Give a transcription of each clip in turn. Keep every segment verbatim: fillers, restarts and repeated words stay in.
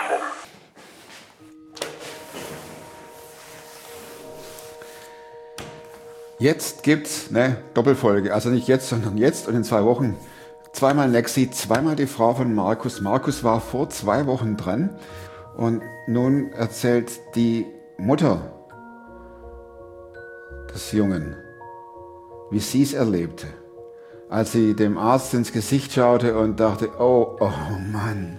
Jetzt gibt's eine Doppelfolge, also nicht jetzt, sondern jetzt und in zwei Wochen. Zweimal Lexi, zweimal die Frau von Markus. Markus war vor zwei Wochen dran und nun erzählt die Mutter des Jungen, wie sie es erlebte, als sie dem Arzt ins Gesicht schaute und dachte, oh, oh Mann.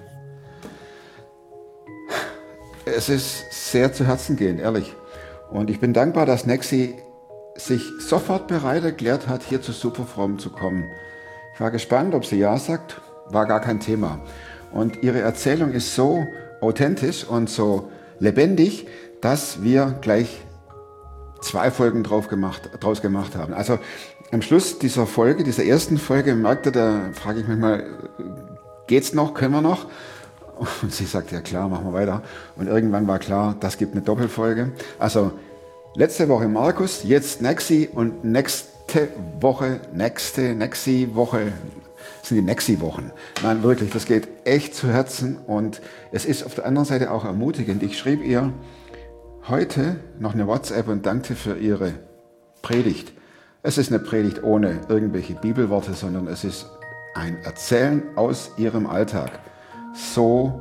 Es ist sehr zu Herzen gehend, ehrlich. Und ich bin dankbar, dass Lexi sich sofort bereit erklärt hat, hier zu Superfromm zu kommen. Ich war gespannt, ob sie ja sagt, war gar kein Thema. Und ihre Erzählung ist so authentisch und so lebendig, dass wir gleich zwei Folgen drauf gemacht, draus gemacht haben. Also am Schluss dieser Folge, dieser ersten Folge, merkte, da frage ich mich mal, geht's noch, können wir noch? Und sie sagt, ja klar, machen wir weiter. Und irgendwann war klar, das gibt eine Doppelfolge. Also letzte Woche Markus, jetzt Lexi und nächste Woche, nächste, nächste Woche, das sind die Lexi-Wochen. Nein, wirklich, das geht echt zu Herzen und es ist auf der anderen Seite auch ermutigend. Ich schrieb ihr heute noch eine WhatsApp und dankte für ihre Predigt. Es ist eine Predigt ohne irgendwelche Bibelworte, sondern es ist ein Erzählen aus ihrem Alltag. So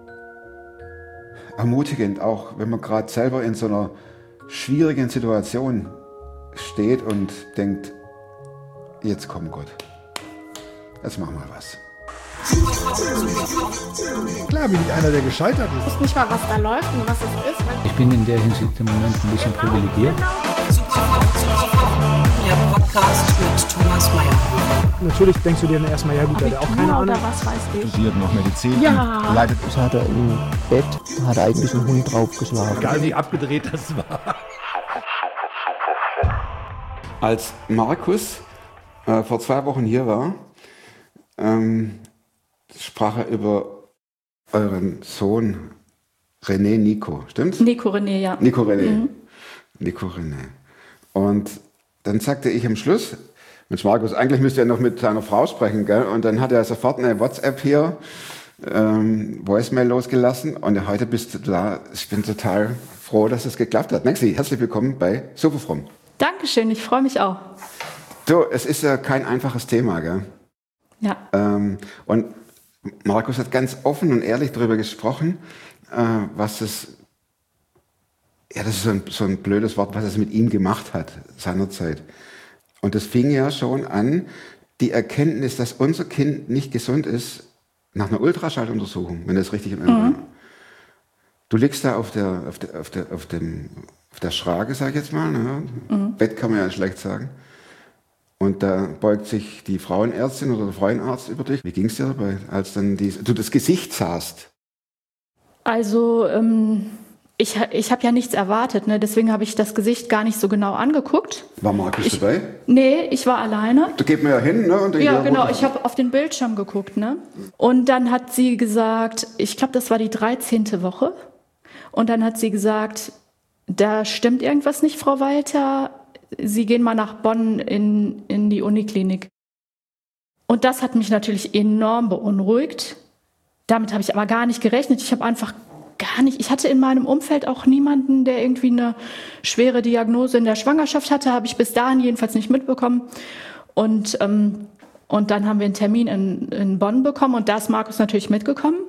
ermutigend, auch wenn man gerade selber in so einer schwierigen Situation steht und denkt, jetzt kommt Gott. Jetzt machen wir was. Klar bin ich einer, der gescheitert ist. Ich weiß nicht mal, was da läuft und was es ist. Ich bin in der Hinsicht im Moment ein bisschen privilegiert. Der Podcast mit Thomas Mayer. Natürlich denkst du dir dann erstmal, ja gut, der hat auch keine Ahnung. Oder was weiß ich. Studiert noch Medizin. Ja. Leidet. Das hat er im Bett, da hat er eigentlich einen Hund draufgeschlagen. Egal wie abgedreht das war. Als Markus äh, vor zwei Wochen hier war, ähm, sprach er über euren Sohn René Nico, stimmt's? Nico René, ja. Nico René. Mhm. Nico René. Und dann sagte ich am Schluss, Mensch Markus, eigentlich müsst ihr noch mit seiner Frau sprechen, gell? Und dann hat er sofort eine WhatsApp hier, ähm, Voicemail losgelassen und heute bist du da. Ich bin total froh, dass es geklappt hat. Lexi, herzlich willkommen bei Superfromm. Dankeschön, ich freue mich auch. So, es ist ja kein einfaches Thema, gell? Ja. Ähm, und Markus hat ganz offen und ehrlich darüber gesprochen, äh, was es, ja, das ist so ein, so ein blödes Wort, was es mit ihm gemacht hat seinerzeit. Und das fing ja schon an, die Erkenntnis, dass unser Kind nicht gesund ist, nach einer Ultraschalluntersuchung, wenn das richtig im Ende Mhm. Du liegst da auf der, auf der, auf der, auf dem, auf der Schrage, sag ich jetzt mal, ne? Mhm. Bett kann man ja schlecht sagen. Und da beugt sich die Frauenärztin oder der Frauenarzt über dich. Wie ging es dir dabei, als dann die, du das Gesicht sahst? Also, ähm, ich, ich habe ja nichts erwartet, ne? Deswegen habe ich das Gesicht gar nicht so genau angeguckt. War Markus Ich- dabei? Nee, ich war alleine. Da geht man ja hin, ne? Und dann Ja, hier genau, runter. ich habe auf den Bildschirm geguckt, ne? Und dann hat sie gesagt, ich glaube, das war die dreizehnte Woche. Und dann hat sie gesagt, da stimmt irgendwas nicht, Frau Walter. Sie gehen mal nach Bonn in, in die Uniklinik. Und das hat mich natürlich enorm beunruhigt. Damit habe ich aber gar nicht gerechnet. Ich habe einfach gar nicht, ich hatte in meinem Umfeld auch niemanden, der irgendwie eine schwere Diagnose in der Schwangerschaft hatte, habe ich bis dahin jedenfalls nicht mitbekommen. Und, ähm, und dann haben wir einen Termin in, in Bonn bekommen und da ist Markus natürlich mitgekommen.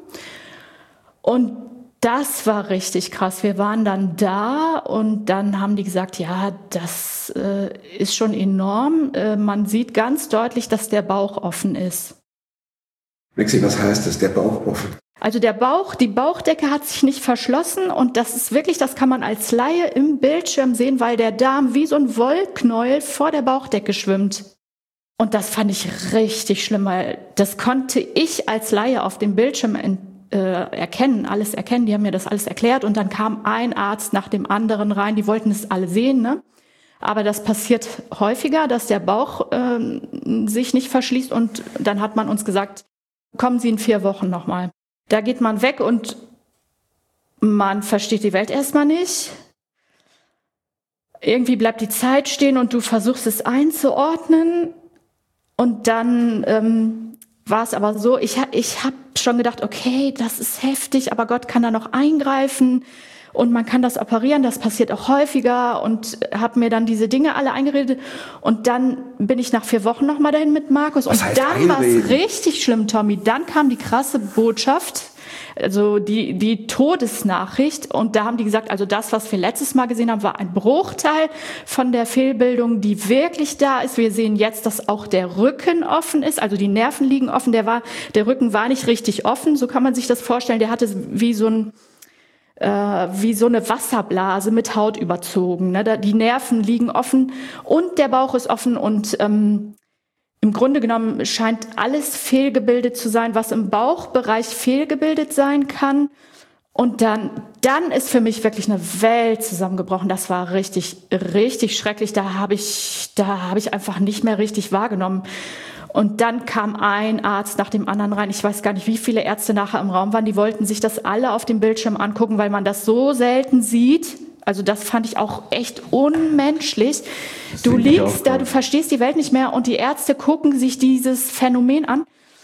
Und das war richtig krass. Wir waren dann da und dann haben die gesagt, ja, das äh, ist schon enorm. Äh, man sieht ganz deutlich, dass der Bauch offen ist. Lexi, was heißt das, der Bauch offen? Also der Bauch, die Bauchdecke hat sich nicht verschlossen und das ist wirklich, das kann man als Laie im Bildschirm sehen, weil der Darm wie so ein Wollknäuel vor der Bauchdecke schwimmt. Und das fand ich richtig schlimm, weil das konnte ich als Laie auf dem Bildschirm entdecken. Äh, erkennen, alles erkennen, die haben mir das alles erklärt und dann kam ein Arzt nach dem anderen rein, die wollten es alle sehen, ne? Aber das passiert häufiger, dass der Bauch ähm, sich nicht verschließt und dann hat man uns gesagt, kommen Sie in vier Wochen nochmal. Da geht man weg und man versteht die Welt erstmal nicht. Irgendwie bleibt die Zeit stehen und du versuchst es einzuordnen und dann ähm, war es aber so, ich, ich habe schon gedacht, okay, das ist heftig, aber Gott kann da noch eingreifen und man kann das operieren, das passiert auch häufiger und habe mir dann diese Dinge alle eingeredet und dann bin ich nach vier Wochen nochmal dahin mit Markus. Was und heißt dann war einreden? es richtig schlimm, Tommy. Dann kam die krasse Botschaft, also die, die Todesnachricht und da haben die gesagt, also das, was wir letztes Mal gesehen haben, war ein Bruchteil von der Fehlbildung, die wirklich da ist. Wir sehen jetzt, dass auch der Rücken offen ist, also die Nerven liegen offen. Der war, der Rücken war nicht richtig offen, so kann man sich das vorstellen. Der hatte wie so ein äh, wie so eine Wasserblase mit Haut überzogen. Ne? Da, die Nerven liegen offen und der Bauch ist offen und ähm, im Grunde genommen scheint alles fehlgebildet zu sein, was im Bauchbereich fehlgebildet sein kann. Und dann, dann ist für mich wirklich eine Welt zusammengebrochen. Das war richtig, richtig schrecklich. Da habe ich, da habe ich einfach nicht mehr richtig wahrgenommen. Und dann kam ein Arzt nach dem anderen rein. Ich weiß gar nicht, wie viele Ärzte nachher im Raum waren. Die wollten sich das alle auf dem Bildschirm angucken, weil man das so selten sieht. Also das fand ich auch echt unmenschlich. Du liegst da, du verstehst die Welt nicht mehr und die Ärzte gucken sich dieses Phänomen an.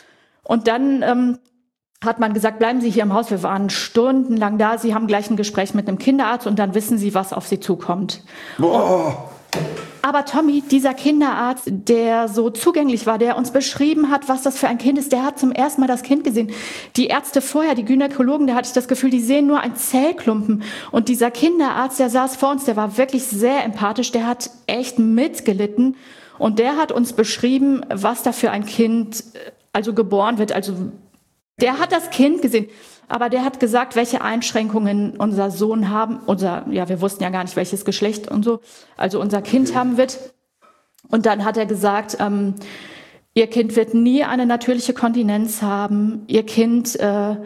Und dann ähm, hat man gesagt, bleiben Sie hier im Haus. Wir waren stundenlang da. Sie haben gleich ein Gespräch mit einem Kinderarzt und dann wissen Sie, was auf Sie zukommt. Boah. Aber Tommy, dieser Kinderarzt, der so zugänglich war, der uns beschrieben hat, was das für ein Kind ist, der hat zum ersten Mal das Kind gesehen. Die Ärzte vorher, die Gynäkologen, da hatte ich das Gefühl, die sehen nur ein Zellklumpen. Und dieser Kinderarzt, der saß vor uns, der war wirklich sehr empathisch, der hat echt mitgelitten. Und der hat uns beschrieben, was da für ein Kind also geboren wird. Also der hat das Kind gesehen. Aber der hat gesagt, welche Einschränkungen unser Sohn haben, unser, ja, wir wussten ja gar nicht, welches Geschlecht und so, also unser Kind okay. haben wird. Und dann hat er gesagt, ähm, ihr Kind wird nie eine natürliche Kontinenz haben. Ihr Kind, äh,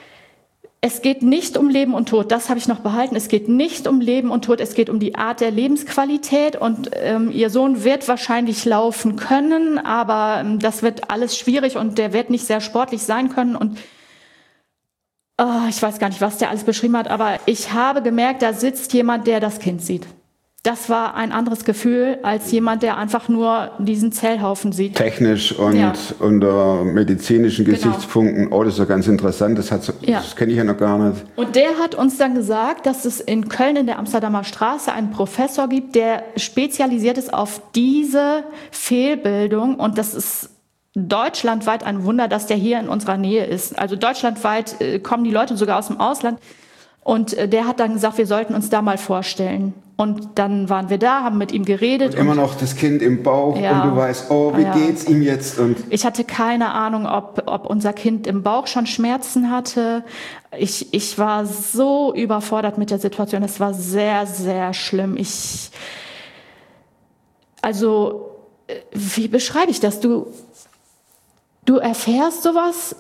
es geht nicht um Leben und Tod, das habe ich noch behalten. Es geht nicht um Leben und Tod, es geht um die Art der Lebensqualität. Und ähm, ihr Sohn wird wahrscheinlich laufen können, aber ähm, das wird alles schwierig und der wird nicht sehr sportlich sein können. Und Oh, ich weiß gar nicht, was der alles beschrieben hat, aber ich habe gemerkt, da sitzt jemand, der das Kind sieht. Das war ein anderes Gefühl als jemand, der einfach nur diesen Zellhaufen sieht. Technisch und ja. unter medizinischen Genau. Gesichtspunkten, oh, das ist ja ganz interessant, das, hat so, Ja. das kenne ich ja noch gar nicht. Und der hat uns dann gesagt, dass es in Köln in der Amsterdamer Straße einen Professor gibt, der spezialisiert ist auf diese Fehlbildung und das ist deutschlandweit ein Wunder, dass der hier in unserer Nähe ist. Also deutschlandweit äh, kommen die Leute sogar aus dem Ausland. Und äh, der hat dann gesagt, wir sollten uns da mal vorstellen. Und dann waren wir da, haben mit ihm geredet. Und immer und, noch das Kind im Bauch ja, und du weißt, oh, wie ja. geht's ihm jetzt? Und ich hatte keine Ahnung, ob, ob unser Kind im Bauch schon Schmerzen hatte. Ich, ich war so überfordert mit der Situation. Es war sehr, sehr schlimm. Ich, also, wie beschreibe ich das? Du... Du erfährst sowas,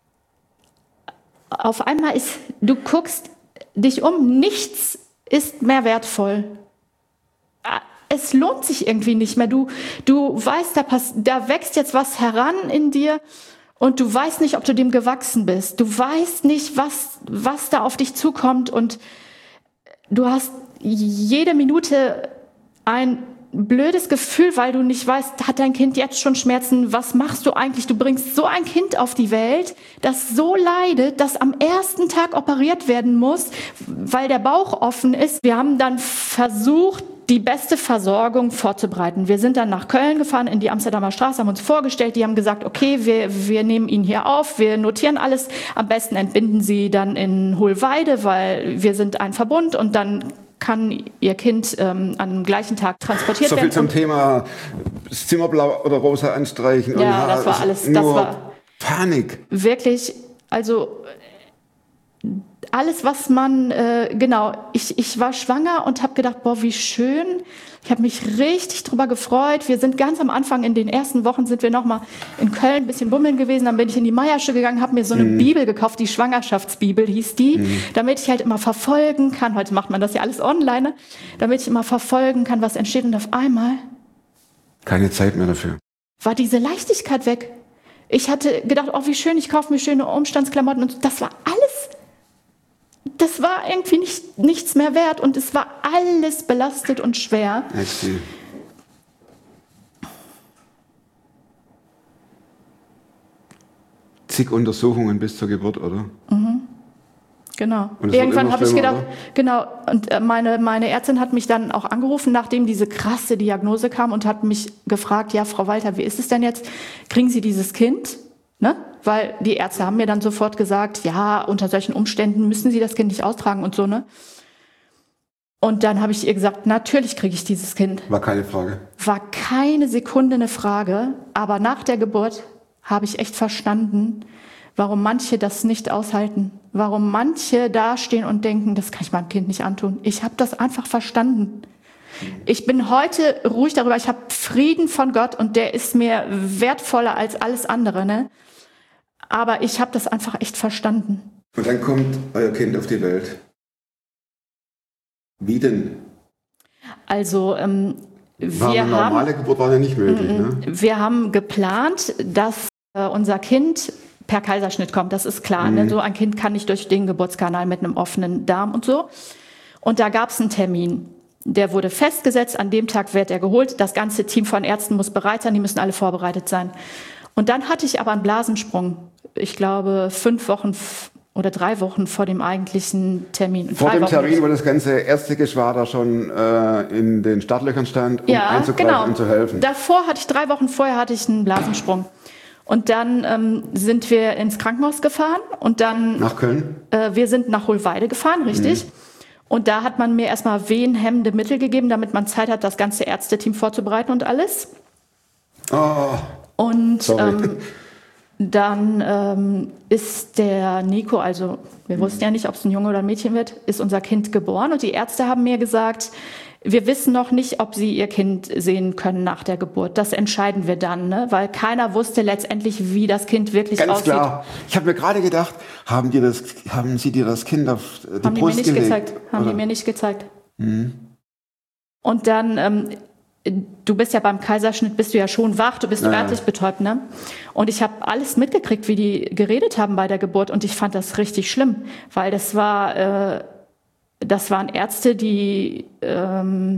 auf einmal ist, du guckst dich um, nichts ist mehr wertvoll. Es lohnt sich irgendwie nicht mehr. Du, du weißt, da, pass, da wächst jetzt was heran in dir und du weißt nicht, ob du dem gewachsen bist. Du weißt nicht, was, was da auf dich zukommt und du hast jede Minute ein blödes Gefühl, weil du nicht weißt, hat dein Kind jetzt schon Schmerzen? Was machst du eigentlich? Du bringst so ein Kind auf die Welt, das so leidet, das am ersten Tag operiert werden muss, weil der Bauch offen ist. Wir haben dann versucht, die beste Versorgung vorzubereiten. Wir sind dann nach Köln gefahren, in die Amsterdamer Straße, haben uns vorgestellt, die haben gesagt, okay, wir, wir nehmen ihn hier auf, wir notieren alles. Am besten entbinden Sie dann in Hohlweide, weil wir sind ein Verbund und dann kann Ihr Kind ähm, am gleichen Tag transportiert werden. So viel zum Thema das Zimmer blau oder rosa anstreichen. Ja, und das war alles. Nur das war Panik. Wirklich, also alles, was man, äh, genau, ich, ich war schwanger und habe gedacht, boah, wie schön. Ich habe mich richtig drüber gefreut. Wir sind ganz am Anfang, in den ersten Wochen sind wir noch mal in Köln ein bisschen bummeln gewesen. Dann bin ich in die Meiersche gegangen, habe mir so eine mhm. Bibel gekauft, die Schwangerschaftsbibel hieß die, mhm. damit ich halt immer verfolgen kann. Heute macht man das ja alles online, ne? Damit ich immer verfolgen kann, was entsteht. Und auf einmal keine Zeit mehr dafür. War diese Leichtigkeit weg. Ich hatte gedacht, oh, wie schön, ich kaufe mir schöne Umstandsklamotten. Und das war alles... Das war irgendwie nicht, nichts mehr wert und es war alles belastet und schwer. Excellent. zig Untersuchungen bis zur Geburt, oder? Mhm. Genau. Und es Irgendwann wird immer habe ich schlimmer, gedacht, oder? genau, und äh, meine, meine Ärztin hat mich dann auch angerufen, nachdem diese krasse Diagnose kam und hat mich gefragt, ja, Frau Walter, wie ist es denn jetzt? Kriegen Sie dieses Kind? Ne? Weil die Ärzte haben mir dann sofort gesagt, ja, unter solchen Umständen müssen Sie das Kind nicht austragen und so, ne? Und dann habe ich ihr gesagt, natürlich kriege ich dieses Kind. War keine Frage. War keine Sekunde eine Frage, aber nach der Geburt habe ich echt verstanden, warum manche das nicht aushalten, warum manche dastehen und denken, das kann ich meinem Kind nicht antun. Ich habe das einfach verstanden. Ich bin heute ruhig darüber, ich habe Frieden von Gott und der ist mir wertvoller als alles andere, ne? Aber ich habe das einfach echt verstanden. Und dann kommt euer Kind auf die Welt. Wie denn? Also ähm, War wir eine normale haben, Geburt war ja nicht möglich, ne? wir haben geplant, dass äh, unser Kind per Kaiserschnitt kommt, das ist klar. Mhm. Ne? So ein Kind kann nicht durch den Geburtskanal mit einem offenen Darm und so. Und da gab es einen Termin. Der wurde festgesetzt, an dem Tag wird er geholt. Das ganze Team von Ärzten muss bereit sein, die müssen alle vorbereitet sein. Und dann hatte ich aber einen Blasensprung. Ich glaube, fünf Wochen f- oder drei Wochen vor dem eigentlichen Termin. Vor drei dem Wochen. Termin, wo das ganze Ärztegeschwader schon äh, in den Startlöchern stand, um Ja, einzugreifen genau. und zu helfen. Davor hatte ich, drei Wochen vorher hatte ich einen Blasensprung. Und dann ähm, sind wir ins Krankenhaus gefahren und dann... Nach Köln? Äh, wir sind nach Hohlweide gefahren, richtig. Mhm. Und da hat man mir erstmal wehenhemmende Mittel gegeben, damit man Zeit hat, das ganze Ärzteteam vorzubereiten und alles. Oh, und sorry. ähm, dann ähm, ist der Nico, also wir wussten ja nicht, ob es ein Junge oder ein Mädchen wird, ist unser Kind geboren. Und die Ärzte haben mir gesagt, wir wissen noch nicht, ob sie ihr Kind sehen können nach der Geburt. Das entscheiden wir dann, ne? Weil keiner wusste letztendlich, wie das Kind wirklich Ganz aussieht. klar. Ich habe mir gerade gedacht, haben, die das, haben Sie dir das Kind auf die Haben die Brust mir nicht gelegt? gezeigt. Haben oder? die mir nicht gezeigt. Mhm. Und dann, ähm, du bist ja beim Kaiserschnitt, bist du ja schon wach, du bist Ja, ja. örtlich betäubt, ne? Und ich habe alles mitgekriegt, wie die geredet haben bei der Geburt. Und ich fand das richtig schlimm, weil das war, äh, das waren Ärzte, die, ähm,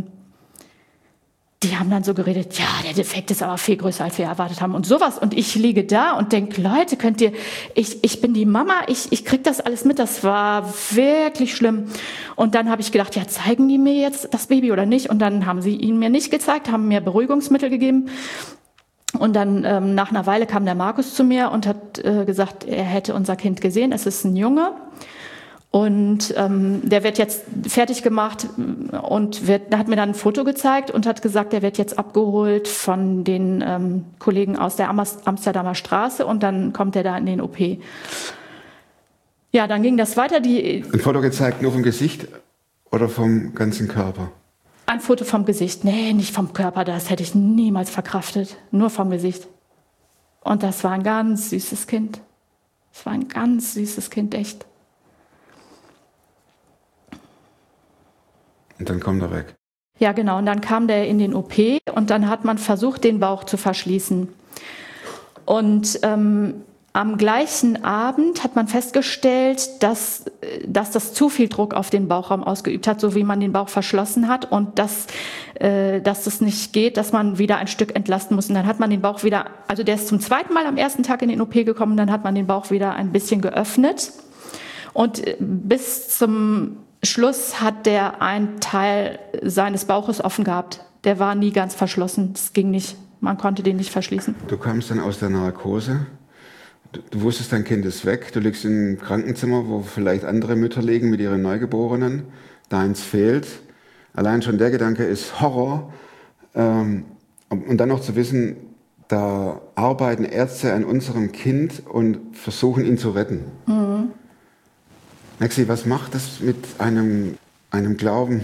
die haben dann so geredet, ja, der Defekt ist aber viel größer, als wir erwartet haben und sowas. Und ich liege da und denke, Leute, könnt ihr, ich, ich bin die Mama, ich, ich krieg das alles mit, das war wirklich schlimm. Und dann habe ich gedacht, ja, zeigen die mir jetzt das Baby oder nicht? Und dann haben sie ihn mir nicht gezeigt, haben mir Beruhigungsmittel gegeben. Und dann ähm, nach einer Weile kam der Markus zu mir und hat äh, gesagt, er hätte unser Kind gesehen, es ist ein Junge. Und ähm, der wird jetzt fertig gemacht und wird, hat mir dann ein Foto gezeigt und hat gesagt, der wird jetzt abgeholt von den ähm, Kollegen aus der Amsterdamer Straße und dann kommt er da in den O P. Ja, dann ging das weiter. Die, Ein Foto gezeigt nur vom Gesicht oder vom ganzen Körper? ein Foto vom Gesicht. Nee, nicht vom Körper, das hätte ich niemals verkraftet. Nur vom Gesicht. Und das war ein ganz süßes Kind. Das war ein ganz süßes Kind, echt. Und dann kommt er weg. Ja, genau. Und dann kam der in den O P und dann hat man versucht, den Bauch zu verschließen. Und ähm, am gleichen Abend hat man festgestellt, dass, dass das zu viel Druck auf den Bauchraum ausgeübt hat, so wie man den Bauch verschlossen hat und dass, äh, dass das nicht geht, dass man wieder ein Stück entlasten muss. Und dann hat man den Bauch wieder, also der ist zum zweiten Mal am ersten Tag in den O P gekommen, dann hat man den Bauch wieder ein bisschen geöffnet. Und bis zum Schluss hat der einen Teil seines Bauches offen gehabt. Der war nie ganz verschlossen. Das ging nicht. Man konnte den nicht verschließen. Du kamst dann aus der Narkose. Du, du wusstest, dein Kind ist weg. Du liegst im Krankenzimmer, wo vielleicht andere Mütter liegen mit ihren Neugeborenen. Deins fehlt. Allein schon der Gedanke ist Horror. Ähm, und dann noch zu wissen, da arbeiten Ärzte an unserem Kind und versuchen, ihn zu retten. Mhm. Maxi, was macht das mit einem, einem Glauben?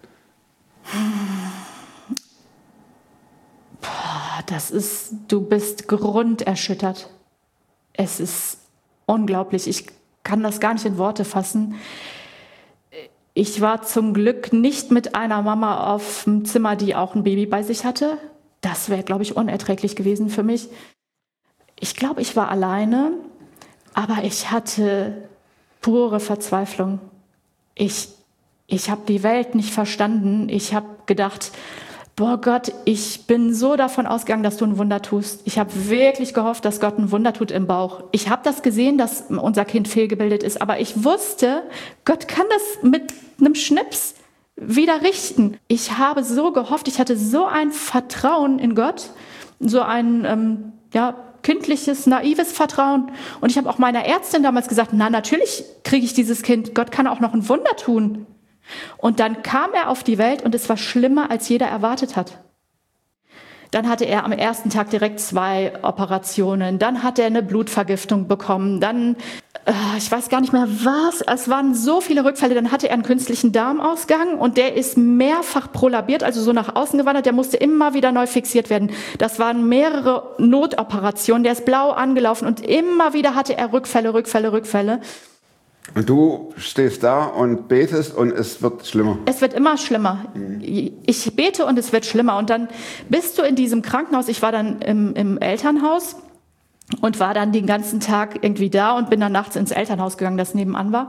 Boah, das ist, du bist grunderschüttert. Es ist unglaublich. Ich kann das gar nicht in Worte fassen. Ich war zum Glück nicht mit einer Mama auf dem Zimmer, die auch ein Baby bei sich hatte. Das wäre, glaube ich, unerträglich gewesen für mich. Ich glaube, ich war alleine, aber ich hatte pure Verzweiflung. Ich, ich habe die Welt nicht verstanden. Ich habe gedacht, boah Gott, ich bin so davon ausgegangen, dass du ein Wunder tust. Ich habe wirklich gehofft, dass Gott ein Wunder tut im Bauch. Ich habe das gesehen, dass unser Kind fehlgebildet ist, aber ich wusste, Gott kann das mit einem Schnips wieder richten. Ich habe so gehofft, ich hatte so ein Vertrauen in Gott, so ein ähm, ja, kindliches, naives Vertrauen. Und ich habe auch meiner Ärztin damals gesagt, na natürlich kriege ich dieses Kind, Gott kann auch noch ein Wunder tun. Und dann kam er auf die Welt und es war schlimmer, als jeder erwartet hat. Dann hatte er am ersten Tag direkt zwei Operationen. Dann hat er eine Blutvergiftung bekommen. Dann, äh, ich weiß gar nicht mehr was, es waren so viele Rückfälle. Dann hatte er einen künstlichen Darmausgang und der ist mehrfach prolabiert, also so nach außen gewandert. Der musste immer wieder neu fixiert werden. Das waren mehrere Notoperationen. Der ist blau angelaufen und immer wieder hatte er Rückfälle, Rückfälle, Rückfälle. Und du stehst da und betest und es wird schlimmer. Es wird immer schlimmer. Ich bete und es wird schlimmer. Und dann bist du in diesem Krankenhaus. Ich war dann im, im Elternhaus und war dann den ganzen Tag irgendwie da und bin dann nachts ins Elternhaus gegangen, das nebenan war.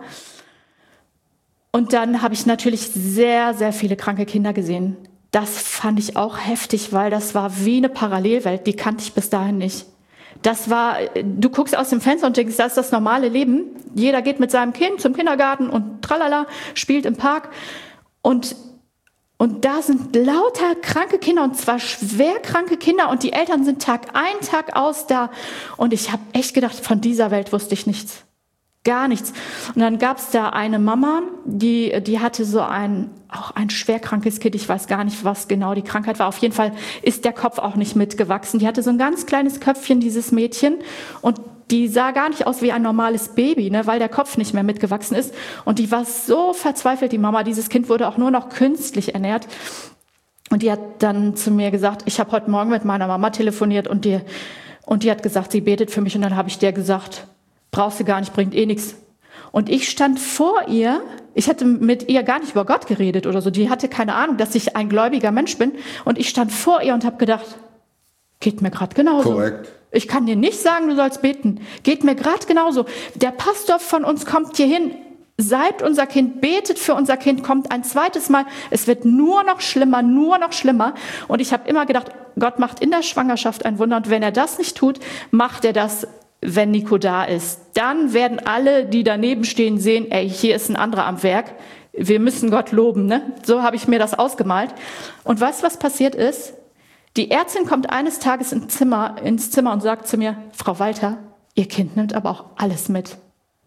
Und dann habe ich natürlich sehr, sehr viele kranke Kinder gesehen. Das fand ich auch heftig, weil das war wie eine Parallelwelt. Die kannte ich bis dahin nicht. Das war, du guckst aus dem Fenster und denkst, das ist das normale Leben. Jeder geht mit seinem Kind zum Kindergarten und tralala, spielt im Park. Und, und da sind lauter kranke Kinder, und zwar schwer kranke Kinder. Und die Eltern sind Tag ein, Tag aus da. Und ich habe echt gedacht, von dieser Welt wusste ich nichts. Gar nichts. Und dann gab es da eine Mama, die, die hatte so ein, auch ein schwerkrankes Kind. Ich weiß gar nicht, was genau die Krankheit war. Auf jeden Fall ist der Kopf auch nicht mitgewachsen. Die hatte so ein ganz kleines Köpfchen, dieses Mädchen. Und die sah gar nicht aus wie ein normales Baby, ne, weil der Kopf nicht mehr mitgewachsen ist. Und die war so verzweifelt, die Mama. Dieses Kind wurde auch nur noch künstlich ernährt. Und die hat dann zu mir gesagt, ich habe heute Morgen mit meiner Mama telefoniert und die, und die hat gesagt, sie betet für mich. Und dann habe ich der gesagt, brauchst du gar nicht, bringt eh nichts. Und ich stand vor ihr, ich hatte mit ihr gar nicht über Gott geredet oder so, die hatte keine Ahnung, dass ich ein gläubiger Mensch bin. Und ich stand vor ihr und habe gedacht, geht mir gerade genauso. Korrekt. Ich kann dir nicht sagen, du sollst beten. Geht mir gerade genauso. Der Pastor von uns kommt hier hin, salbt unser Kind, betet für unser Kind, kommt ein zweites Mal. Es wird nur noch schlimmer, nur noch schlimmer. Und ich habe immer gedacht, Gott macht in der Schwangerschaft ein Wunder. Und wenn er das nicht tut, macht er das, wenn Nico da ist. Dann werden alle, die daneben stehen, sehen, ey, hier ist ein anderer am Werk. Wir müssen Gott loben, ne? So habe ich mir das ausgemalt. Und weißt du, was passiert ist? Die Ärztin kommt eines Tages ins Zimmer, ins Zimmer und sagt zu mir, Frau Walter, Ihr Kind nimmt aber auch alles mit.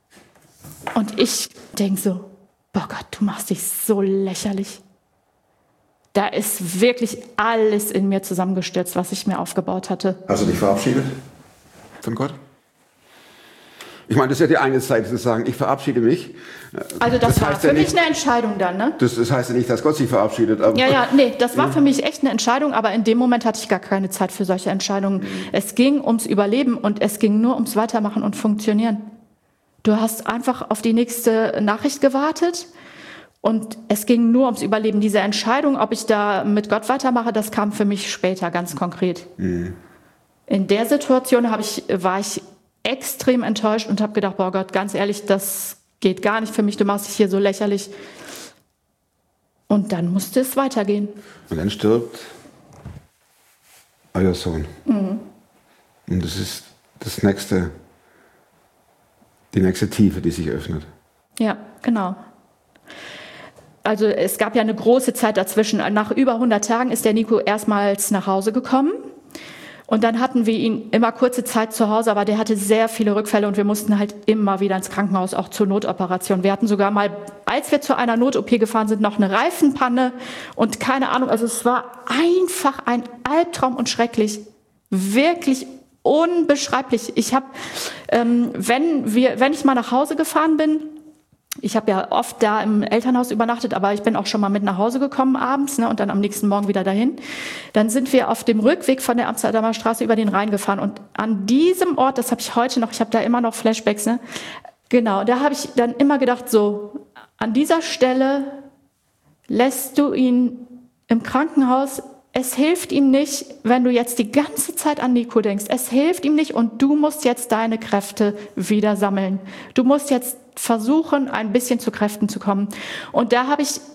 Und ich denke so, boah Gott, du machst dich so lächerlich. Da ist wirklich alles in mir zusammengestürzt, was ich mir aufgebaut hatte. Hast du dich verabschiedet von Gott? Ich meine, das ist ja die eine Seite zu sagen, ich verabschiede mich. Also das, das war für ja mich nicht, eine Entscheidung dann, ne? Das, das heißt ja nicht, dass Gott sich verabschiedet. Aber ja, ja, nee, das war für mich echt eine Entscheidung, aber in dem Moment hatte ich gar keine Zeit für solche Entscheidungen. Mhm. Es ging ums Überleben und es ging nur ums Weitermachen und Funktionieren. Du hast einfach auf die nächste Nachricht gewartet und es ging nur ums Überleben. Diese Entscheidung, ob ich da mit Gott weitermache, das kam für mich später ganz konkret. Mhm. In der Situation habe ich, war ich extrem enttäuscht und habe gedacht, boah Gott, ganz ehrlich, das geht gar nicht für mich, du machst dich hier so lächerlich. Und dann musste es weitergehen. Und dann stirbt euer Sohn. Mhm. Und das ist das nächste, die nächste Tiefe, die sich öffnet. Ja, genau. Also es gab ja eine große Zeit dazwischen. Nach über hundert Tagen ist der Nico erstmals nach Hause gekommen. Und dann hatten wir ihn immer kurze Zeit zu Hause, aber der hatte sehr viele Rückfälle und wir mussten halt immer wieder ins Krankenhaus, auch zur Notoperation. Wir hatten sogar mal, als wir zu einer Not-O P gefahren sind, noch eine Reifenpanne und keine Ahnung. Also es war einfach ein Albtraum und schrecklich. Wirklich unbeschreiblich. Ich habe, ähm, wenn wir, wenn ich mal nach Hause gefahren bin, ich habe ja oft da im Elternhaus übernachtet, aber ich bin auch schon mal mit nach Hause gekommen abends, ne, und dann am nächsten Morgen wieder dahin. Dann sind wir auf dem Rückweg von der Amsterdamer Straße über den Rhein gefahren und an diesem Ort, das habe ich heute noch, ich habe da immer noch Flashbacks, ne, genau, da habe ich dann immer gedacht, so, an dieser Stelle lässt du ihn im Krankenhaus. Es hilft ihm nicht, wenn du jetzt die ganze Zeit an Nico denkst. Es hilft ihm nicht und du musst jetzt deine Kräfte wieder sammeln. Du musst jetzt versuchen, ein bisschen zu Kräften zu kommen. Und da habe ich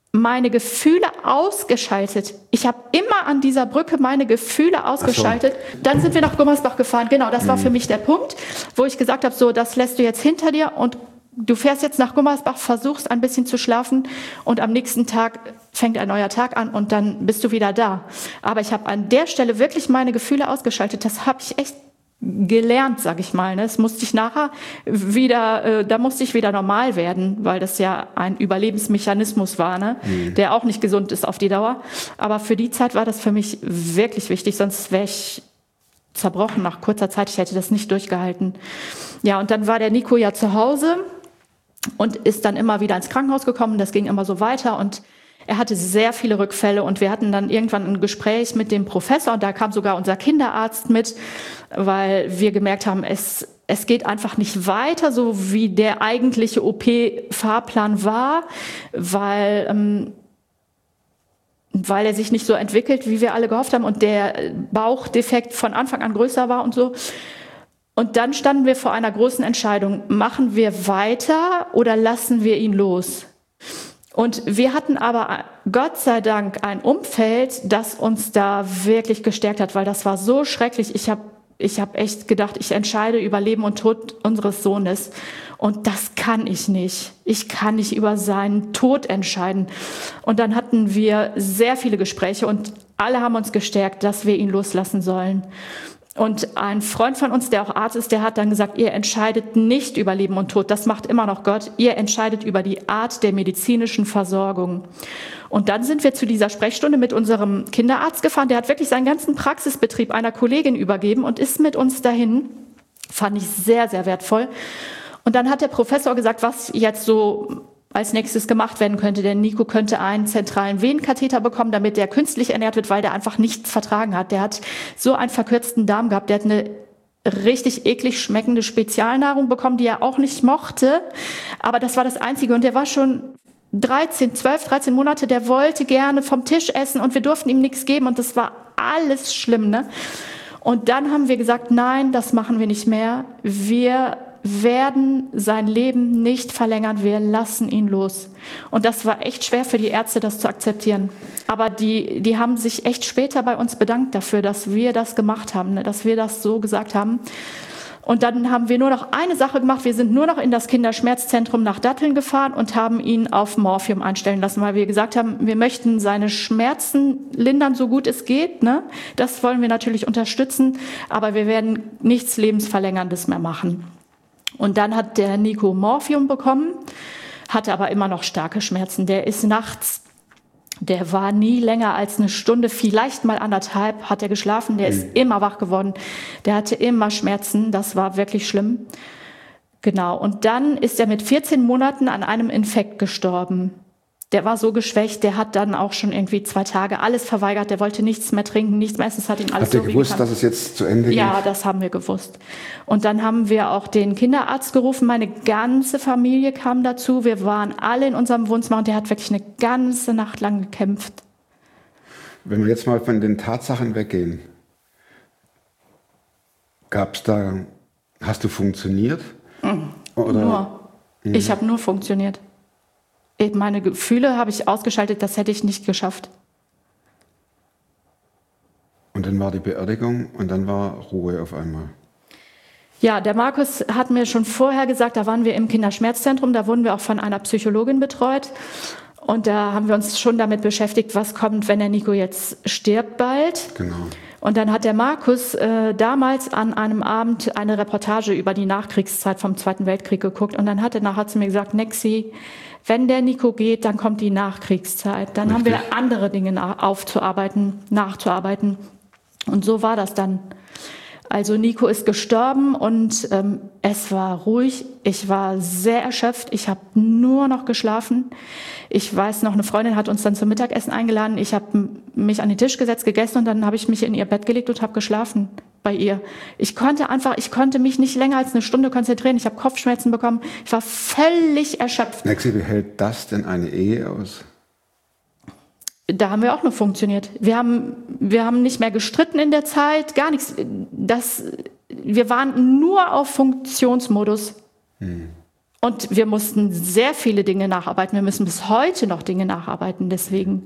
meine Gefühle ausgeschaltet. Ich habe immer an dieser Brücke meine Gefühle ausgeschaltet. So. Dann sind wir nach Gummersbach gefahren. Genau, das war für mich der Punkt, wo ich gesagt habe, so, das lässt du jetzt hinter dir und du fährst jetzt nach Gummersbach, versuchst ein bisschen zu schlafen und am nächsten Tag fängt ein neuer Tag an und dann bist du wieder da. Aber ich habe an der Stelle wirklich meine Gefühle ausgeschaltet. Das habe ich echt gelernt, sag ich mal. Das musste ich nachher wieder, äh, da musste ich wieder normal werden, weil das ja ein Überlebensmechanismus war, ne? Mhm. Der auch nicht gesund ist auf die Dauer. Aber für die Zeit war das für mich wirklich wichtig, sonst wäre ich zerbrochen nach kurzer Zeit. Ich hätte das nicht durchgehalten. Ja, und dann war der Nico ja zu Hause und ist dann immer wieder ins Krankenhaus gekommen. Das ging immer so weiter und er hatte sehr viele Rückfälle und wir hatten dann irgendwann ein Gespräch mit dem Professor und da kam sogar unser Kinderarzt mit, weil wir gemerkt haben, es, es geht einfach nicht weiter, so wie der eigentliche O P-Fahrplan war, weil, ähm, weil er sich nicht so entwickelt, wie wir alle gehofft haben und der Bauchdefekt von Anfang an größer war und so. Und dann standen wir vor einer großen Entscheidung, machen wir weiter oder lassen wir ihn los? Und wir hatten aber Gott sei Dank ein Umfeld, das uns da wirklich gestärkt hat, weil das war so schrecklich. Ich habe ich hab echt gedacht, ich entscheide über Leben und Tod unseres Sohnes. Und das kann ich nicht. Ich kann nicht über seinen Tod entscheiden. Und dann hatten wir sehr viele Gespräche und alle haben uns gestärkt, dass wir ihn loslassen sollen. Und ein Freund von uns, der auch Arzt ist, der hat dann gesagt, ihr entscheidet nicht über Leben und Tod, das macht immer noch Gott. Ihr entscheidet über die Art der medizinischen Versorgung. Und dann sind wir zu dieser Sprechstunde mit unserem Kinderarzt gefahren. Der hat wirklich seinen ganzen Praxisbetrieb einer Kollegin übergeben und ist mit uns dahin. Fand ich sehr, sehr wertvoll. Und dann hat der Professor gesagt, was jetzt so als nächstes gemacht werden könnte. Der Nico könnte einen zentralen Venenkatheter bekommen, damit der künstlich ernährt wird, weil der einfach nichts vertragen hat. Der hat so einen verkürzten Darm gehabt. Der hat eine richtig eklig schmeckende Spezialnahrung bekommen, die er auch nicht mochte. Aber das war das Einzige. Und der war schon dreizehn, zwölf, dreizehn Monate. Der wollte gerne vom Tisch essen und wir durften ihm nichts geben. Und das war alles schlimm, ne? Und dann haben wir gesagt, nein, das machen wir nicht mehr. Wir werden sein Leben nicht verlängern, wir lassen ihn los. Und das war echt schwer für die Ärzte, das zu akzeptieren. Aber die, die haben sich echt später bei uns bedankt dafür, dass wir das gemacht haben, ne, dass wir das so gesagt haben. Und dann haben wir nur noch eine Sache gemacht, wir sind nur noch in das Kinderschmerzzentrum nach Datteln gefahren und haben ihn auf Morphium einstellen lassen, weil wir gesagt haben, wir möchten seine Schmerzen lindern, so gut es geht, ne? Das wollen wir natürlich unterstützen, aber wir werden nichts Lebensverlängerndes mehr machen. Und dann hat der Nico Morphium bekommen, hatte aber immer noch starke Schmerzen. Der ist nachts, der war nie länger als eine Stunde, vielleicht mal anderthalb hat er geschlafen. Der ist immer wach geworden. Der hatte immer Schmerzen. Das war wirklich schlimm. Genau. Und dann ist er mit vierzehn Monaten an einem Infekt gestorben. Der war so geschwächt, der hat dann auch schon irgendwie zwei Tage alles verweigert. Der wollte nichts mehr trinken, nichts mehr essen. Es hat ihm alles so Habt ihr gewusst, dass es jetzt zu Ende geht? Ja, das haben wir gewusst. Und dann haben wir auch den Kinderarzt gerufen. Meine ganze Familie kam dazu. Wir waren alle in unserem Wohnzimmer und der hat wirklich eine ganze Nacht lang gekämpft. Wenn wir jetzt mal von den Tatsachen weggehen, gab's da, hast du funktioniert? Mhm. Oder? Nur. Mhm. Ich habe nur funktioniert. Meine Gefühle habe ich ausgeschaltet, das hätte ich nicht geschafft. Und dann war die Beerdigung und dann war Ruhe auf einmal. Ja, der Markus hat mir schon vorher gesagt, da waren wir im Kinderschmerzzentrum, da wurden wir auch von einer Psychologin betreut. Und da haben wir uns schon damit beschäftigt, was kommt, wenn der Nico jetzt stirbt bald. Genau. Und dann hat der Markus äh, damals an einem Abend eine Reportage über die Nachkriegszeit vom Zweiten Weltkrieg geguckt. Und dann hat er nachher zu mir gesagt, Nexi, wenn der Nico geht, dann kommt die Nachkriegszeit. Dann Richtig. haben wir andere Dinge aufzuarbeiten, nachzuarbeiten. Und so war das dann. Also Nico ist gestorben und ähm, es war ruhig. Ich war sehr erschöpft. Ich habe nur noch geschlafen. Ich weiß noch, eine Freundin hat uns dann zum Mittagessen eingeladen. Ich habe mich an den Tisch gesetzt, gegessen und dann habe ich mich in ihr Bett gelegt und habe geschlafen bei ihr. Ich konnte einfach, ich konnte mich nicht länger als eine Stunde konzentrieren. Ich habe Kopfschmerzen bekommen. Ich war völlig erschöpft. Nexi, wie hält das denn eine Ehe aus? Da haben wir auch nur funktioniert. Wir haben, wir haben nicht mehr gestritten in der Zeit, gar nichts. Das, wir waren nur auf Funktionsmodus. Hm. Und wir mussten sehr viele Dinge nacharbeiten. Wir müssen bis heute noch Dinge nacharbeiten, deswegen.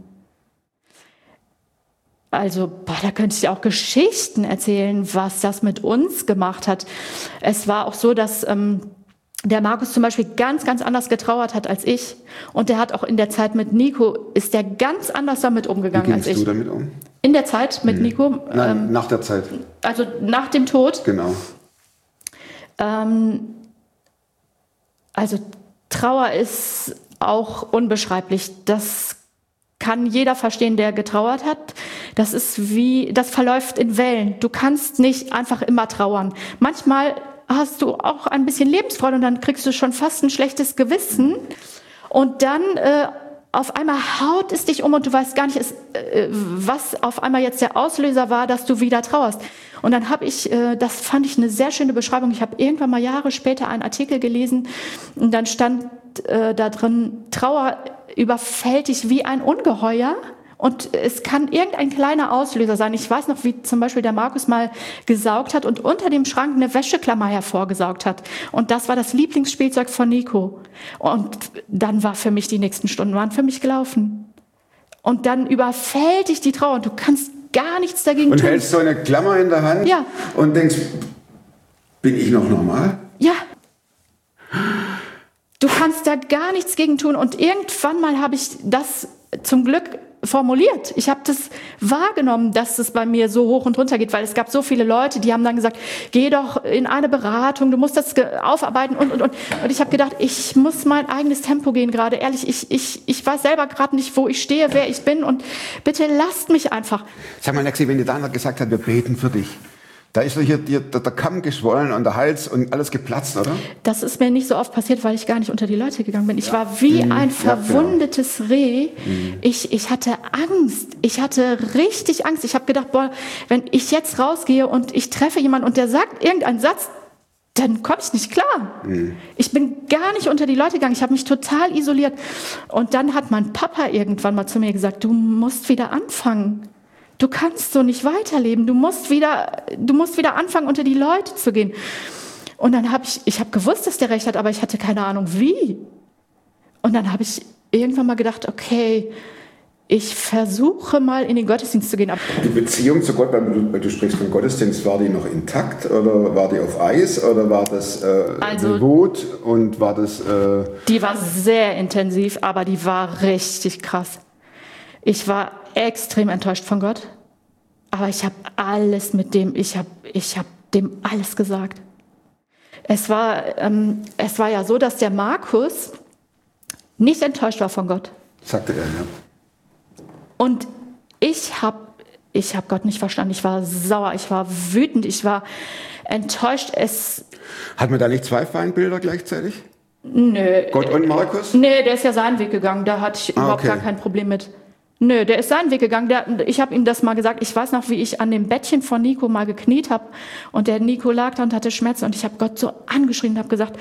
Also, boah, da könnte ich auch Geschichten erzählen, was das mit uns gemacht hat. Es war auch so, dass ähm, der Markus zum Beispiel ganz, ganz anders getrauert hat als ich. Und der hat auch in der Zeit mit Nico, ist der ganz anders damit umgegangen als ich. Wie gingst du damit um? In der Zeit mit hm. Nico? Nein, ähm, nach der Zeit. Also nach dem Tod? Genau. Ähm, also Trauer ist auch unbeschreiblich. Das kann jeder verstehen, der getrauert hat. Das ist wie, das verläuft in Wellen. Du kannst nicht einfach immer trauern. Manchmal hast du auch ein bisschen Lebensfreude und dann kriegst du schon fast ein schlechtes Gewissen. Und dann äh, auf einmal haut es dich um und du weißt gar nicht, ist, äh, was auf einmal jetzt der Auslöser war, dass du wieder trauerst. Und dann habe ich, äh, das fand ich eine sehr schöne Beschreibung. Ich habe irgendwann mal Jahre später einen Artikel gelesen und dann stand äh, da drin, Trauer überfällt dich wie ein Ungeheuer. Und es kann irgendein kleiner Auslöser sein. Ich weiß noch, wie zum Beispiel der Markus mal gesaugt hat und unter dem Schrank eine Wäscheklammer hervorgesaugt hat. Und das war das Lieblingsspielzeug von Nico. Und dann war für mich, die nächsten Stunden waren für mich gelaufen. Und dann überfällt dich die Trauer und du kannst gar nichts dagegen und tun. Und hältst so eine Klammer in der Hand ja. und denkst, bin ich noch normal? Ja. Du kannst da gar nichts gegen tun. Und irgendwann mal habe ich das zum Glück formuliert. Ich habe das wahrgenommen, dass es bei mir so hoch und runter geht, weil es gab so viele Leute, die haben dann gesagt, geh doch in eine Beratung, du musst das aufarbeiten und, und, und. Und ich habe gedacht, ich muss mein eigenes Tempo gehen gerade. Ehrlich, ich, ich, ich weiß selber gerade nicht, wo ich stehe, wer ich bin und bitte lasst mich einfach. Sag mal, Nexi, wenn dir Dana gesagt hat, wir beten für dich, da ist doch hier der, der Kamm geschwollen und der Hals und alles geplatzt, oder? Das ist mir nicht so oft passiert, weil ich gar nicht unter die Leute gegangen bin. Ich ja. war wie mhm. ein verwundetes ja, genau. Reh. Mhm. Ich, ich hatte Angst. Ich hatte richtig Angst. Ich habe gedacht, boah, wenn ich jetzt rausgehe und ich treffe jemanden und der sagt irgendeinen Satz, dann komme ich nicht klar. Mhm. Ich bin gar nicht unter die Leute gegangen. Ich habe mich total isoliert. Und dann hat mein Papa irgendwann mal zu mir gesagt, du musst wieder anfangen. Du kannst so nicht weiterleben. Du musst wieder, du musst wieder anfangen, unter die Leute zu gehen. Und dann habe ich, ich habe gewusst, dass der recht hat, aber ich hatte keine Ahnung, wie. Und dann habe ich irgendwann mal gedacht, okay, ich versuche mal in den Gottesdienst zu gehen. Die Beziehung zu Gott, weil du, weil du sprichst von Gottesdienst, war die noch intakt oder war die auf Eis oder war das äh, also, Wut und war das? Äh die war sehr intensiv, aber die war richtig krass. Ich war extrem enttäuscht von Gott, aber ich habe alles mit dem, ich habe ich hab dem alles gesagt. Es war, ähm, es war ja so, dass der Markus nicht enttäuscht war von Gott. Sagte er, ja. Und ich habe ich hab Gott nicht verstanden. Ich war sauer, ich war wütend, ich war enttäuscht. Es Hat man da nicht zwei Feindbilder gleichzeitig? Nö. Gott und Markus? Nee, der ist ja seinen Weg gegangen, da hatte ich ah, überhaupt okay. gar kein Problem mit. Nö, der ist seinen Weg gegangen. Der, ich habe ihm das mal gesagt. Ich weiß noch, wie ich an dem Bettchen von Nico mal gekniet habe. Und der Nico lag da und hatte Schmerzen. Und ich habe Gott so angeschrien und habe gesagt,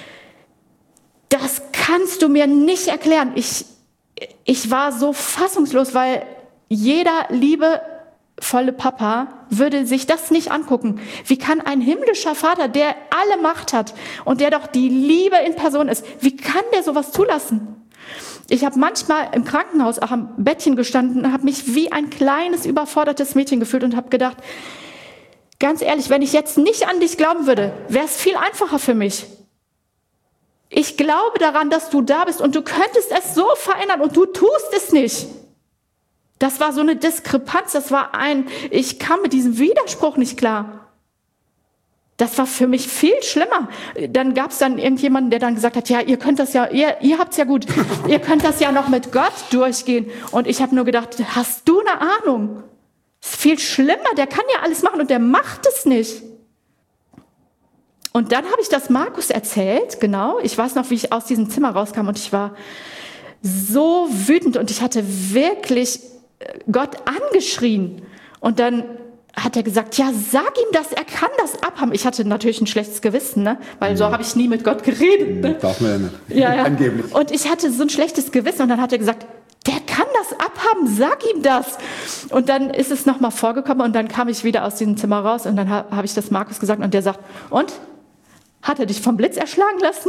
das kannst du mir nicht erklären. Ich, ich war so fassungslos, weil jeder liebevolle Papa würde sich das nicht angucken. Wie kann ein himmlischer Vater, der alle Macht hat und der doch die Liebe in Person ist, wie kann der sowas zulassen? Ich habe manchmal im Krankenhaus auch am Bettchen gestanden und habe mich wie ein kleines, überfordertes Mädchen gefühlt und habe gedacht, ganz ehrlich, wenn ich jetzt nicht an dich glauben würde, wäre es viel einfacher für mich. Ich glaube daran, dass du da bist und du könntest es so verändern und du tust es nicht. Das war so eine Diskrepanz, das war ein, ich kam mit diesem Widerspruch nicht klar. Das war für mich viel schlimmer. Dann gab es dann irgendjemanden, der dann gesagt hat, ja, ihr könnt das ja, ihr, ihr habt's ja gut, ihr könnt das ja noch mit Gott durchgehen. Und ich habe nur gedacht, hast du eine Ahnung? Das ist viel schlimmer, der kann ja alles machen und der macht es nicht. Und dann habe ich das Markus erzählt, genau. Ich weiß noch, wie ich aus diesem Zimmer rauskam und ich war so wütend und ich hatte wirklich Gott angeschrien. Und dann hat er gesagt, ja, sag ihm das, er kann das abhaben. Ich hatte natürlich ein schlechtes Gewissen, ne? Weil so habe ich nie mit Gott geredet. Ne? Darf man ja nicht. Ja, ja. Angeblich. Und ich hatte so ein schlechtes Gewissen und dann hat er gesagt, der kann das abhaben, sag ihm das. Und dann ist es nochmal vorgekommen und dann kam ich wieder aus diesem Zimmer raus und dann habe hab ich das Markus gesagt und der sagt, und? Hat er dich vom Blitz erschlagen lassen?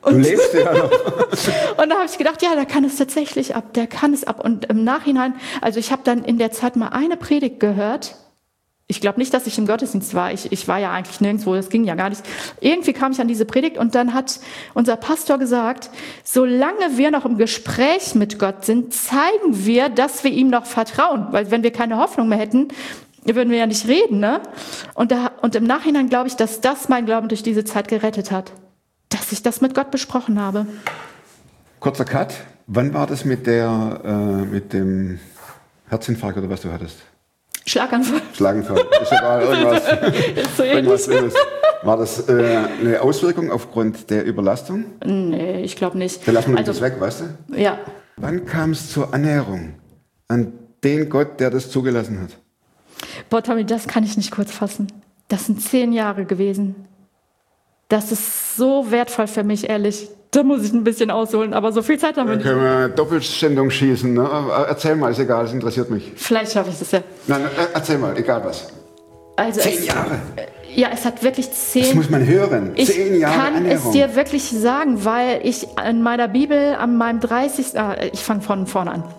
Du lebst ja noch. Und da habe ich gedacht, ja, der kann es tatsächlich ab, der kann es ab. Und im Nachhinein, also ich habe dann in der Zeit mal eine Predigt gehört. Ich glaube nicht, dass ich im Gottesdienst war. Ich, ich war ja eigentlich nirgendwo, das ging ja gar nicht. Irgendwie kam ich an diese Predigt und dann hat unser Pastor gesagt, solange wir noch im Gespräch mit Gott sind, zeigen wir, dass wir ihm noch vertrauen. Weil wenn wir keine Hoffnung mehr hätten, würden wir ja nicht reden. Ne? Und, da, und im Nachhinein glaube ich, dass das mein Glauben durch diese Zeit gerettet hat. Dass ich das mit Gott besprochen habe. Kurzer Cut. Wann war das mit, der, äh, mit dem Herzinfarkt oder was du hattest? Schlaganfall. Schlaganfall. Ist egal, irgendwas. Ist so irgendwas ähnlich. Schlimmes. War das äh, eine Auswirkung aufgrund der Überlastung? Nee, ich glaube nicht. Dann lassen wir Also, das weg, weißt du? ja. Wann kam es zur Annäherung an den Gott, der das zugelassen hat? Boah, Tommy, das kann ich nicht kurz fassen. Das sind zehn Jahre gewesen. Das ist so wertvoll für mich, ehrlich. Da muss ich ein bisschen ausholen, aber so viel Zeit haben wir Dann nicht. können wir Doppelsendung schießen. Ne? Erzähl mal, ist egal, das interessiert mich. Vielleicht schaffe ich das ja. Nein, erzähl mal, egal was. Also Zehn es, Jahre. Ja, es hat wirklich zehn... Das muss man hören. Ich Zehn Jahre kann Annäherung. es dir wirklich sagen, weil ich in meiner Bibel an meinem dreißigsten Ah, ich fange von vorne an.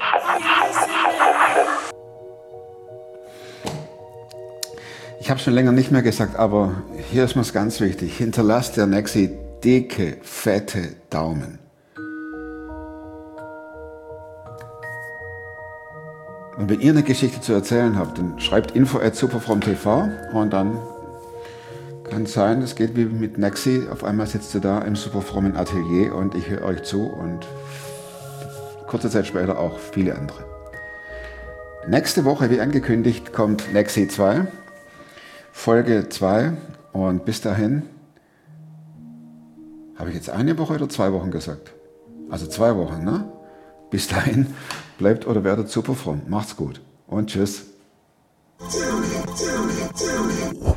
Ich habe schon länger nicht mehr gesagt, aber hier ist mir's ganz wichtig. Hinterlasst der Nexi dicke, fette Daumen. Und wenn ihr eine Geschichte zu erzählen habt, dann schreibt info at superfrom punkt t v und dann kann es sein, es geht wie mit Nexi. Auf einmal sitzt ihr da im superfrommen Atelier und ich höre euch zu und kurze Zeit später auch viele andere. Nächste Woche, wie angekündigt, kommt Nexi zwei. Folge zwei und bis dahin, habe ich jetzt eine Woche oder zwei Wochen gesagt? Also zwei Wochen, ne? Bis dahin, bleibt oder werdet super fromm. Macht's gut und tschüss.